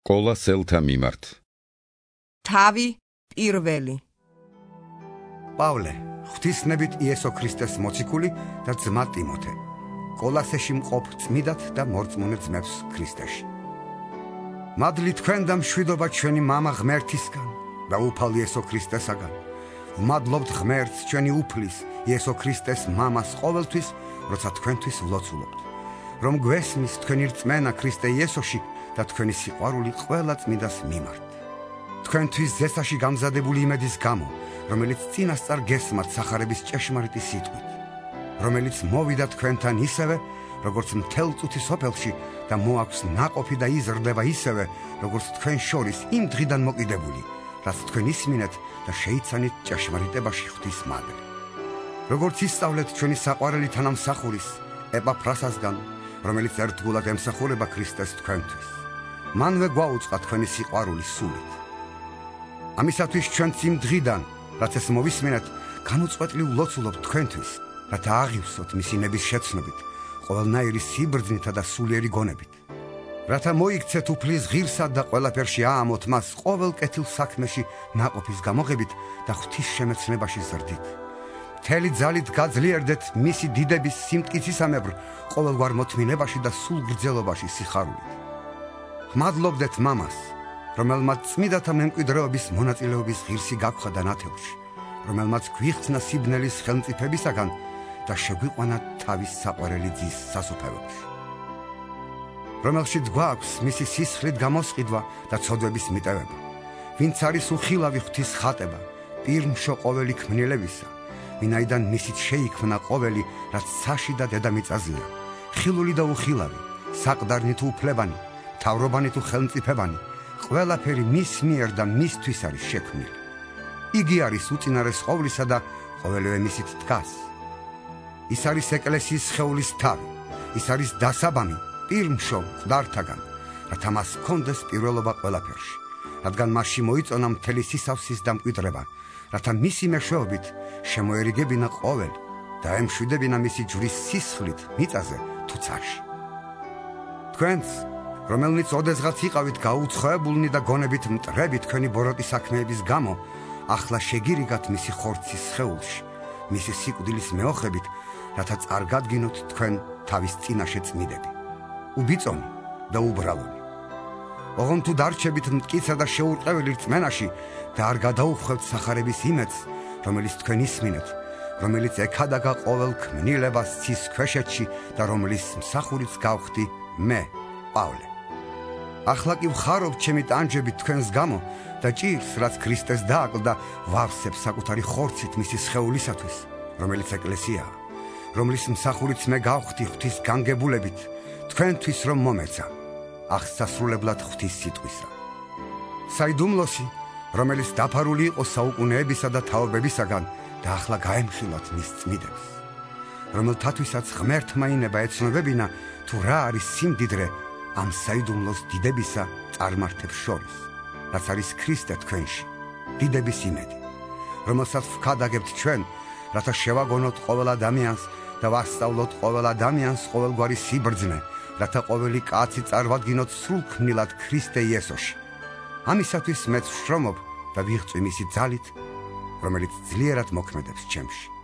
კოლასელთა მიმართ. თავი პირველი. პავლე, ღვთისნებით იესო ქრისტეს მოციქული და ძმა ტიმოთე, კოლასეში მყოფ წმიდად და მორწმუნე ძმებს ქრისტეში. მადლი თქვენ და მშვიდობა ჩვენი მამა ღმერთისგან და უფალ იესო ქრისტესაგან. ვმადლობთ ღმერთს ჩვენი უფლის იესო ქრისტეს მამას ყოველთვის, როცა თქვენთვის ვლოცულობთ, რომ გვესმის თქვენი რწმენა ქრისტე იესოში და თქვენი სიყვარული ყველა წმიდას მიმართ. თქვენთვის ზესაში გამზადებული იმედის გამო, რომელიც წინასწარ გესმათ სახარების ჭეშმარიტი სიტყვით, რომელიც მოვიდა თქვენთან ისევე, როგორც მთელ წუთის სოფელში და მოაქვს ნაყოფი და იზრდება ისევე, როგორც თქვენ შორის იმ დღიდან მოკიდებული, რაც თქვენ ისმინეთ და შეიცანით ჭეშმარიტებაში ღვთის მადლი. როგორც ისწავლეთ ჩვენი საყვარელი თანამსახურის ეპაფრასასგან, რომელიც ერთგულად ემსახურება ქრისტეს თქვენთვის. მანვე გვაუწყა თქვენი სიყვარული სულით. ამისათვის ჩვენც იმ დღიდან, რაც ეს მოვისმენთ, განუწყვეტლივ ვლოცულობთ თქვენთვის, რათა აღივსოთ მისი ნების შეცნობით, ყოველნაირი სიბრძნითა და სულიერი გონებით, რათა მოიქცეთ უფლის ღირსად და ყველაფერში აამოთ მას ყოველ კეთილ საქმეში ნაყოფის გამოღებით და ღვთის შემეცნებაში ზრდით. მთელი ძალით გაძლიერდეთ მისი დიდების სიმტკიცისამებრ ყოველგვარ მოთმინებაში და სულ გრძელობაში სიხარულით. მადლობდეთ მამას, რომელმაც წმიდათა მემკვიდრეობის მონაწილეობის ღირსი გაგხა და ნათელში, რომელმაც გვიხსნა სიბნელის ხელმწიფებისაგან და შეგვიყვანა თავის საყვარელი ძის სასუფეველში, რომელშიც გვაქვს მისი სისხლით გამოსყიდვა და ცოდვების მიტევება, ვინც არის უხილავი ღვთის ხატება, პირმშო ყოველი ქმნილებისა, ვინაიდან მისით შეიქმნა ყოველი, რაც საში და დედამიწაზეა, ხილული და უხილავი, საყდარნი თუ უფლებანი, თავრობანი თუ ხელმწიფებანი, ყველაფერი მის მიერ და მისთვის არის შექმნილი. იგი არის უწინარეს ყოვლისა და ყოველივე მისით დგას. ის არის ეკლესიის სხეულის თავი, ის არის დასაბამი პირმშო მკვდართაგან, რათა მას ჰქონდეს პირველობა ყველაფერში, რადგან მასში მოიწონა მთელი სისავსის დამკვიდრება, რათა მისი მეშვეობით შემოერიგებინა ყოველი და ემშვიდებინა მისი ჯვრის სისხლით მიწაზე თუ ცარში. თქვენც, რომელნიც ოდესღაც იყავით გაუცხოებულნი და გონებით მტრები თქვენი ბოროტი საქმეების გამო, ახლა შეგირიგათ მისი ხორცის სხეულში, მისი სიკვდილის მეოხებით, რათა წარგადგინოთ თქვენ თავის წინაშე წმიდები, უბიწონი და უბრალონი. ოღონდ თუ დარჩებით მტკიცა და შეურყეველი რწმენაში და არ გადაუხვევთ სახარების იმედს, რომელიც თქვენ ისმინეთ, რომელიც ექადაგა ყოველ ქმნილებას ცის ქვეშეთში და რომლის მსახურიც გავხდი მე, პავლე. ახლა კი ვხარობ ჩემი ტანჯებით თქვენს გამო და ჭირს, რაც ქრისტეს დააკლდა, ვავსებ საკუთარი ხორცით მისი სხეულისათვის, რომელიც ეკლესიაა, რომლის მსახურიც მე გავხდი ღვთის განგებულებით, თქვენთვის რომ მომეცა, აღსასრულებლად ღვთის სიტყვისა. საიდუმლოსი, რომელიც დაფარული იყო საუკუნეებისა და თაობებისაგან და ახლა გაემხილათ მის წმიდებს, რომელთათვისაც ღმერთმა ინება ეცნობებინა თუ რა არის სიმდიდრე ამ საიდუმლოს დიდებისა წარმართებს შორის, რაც არის ქრისტე თქვენში, დიდების იმედი, რომელსაც ვქადაგებთ ჩვენ, რათა შევაგონოთ ყოველ ადამიანს და ვასწავლოთ ყოველ ადამიანს ყოველგვარი სიბრძნე, რათა ყოველი კაცი წარვადგინოთ სრულქმნილად ქრისტე იესოში. ამისათვის მეც ვშრომობ და ვიღწვი მისი ძალით, რომელიც ძლიერად მოქმედებს ჩემში.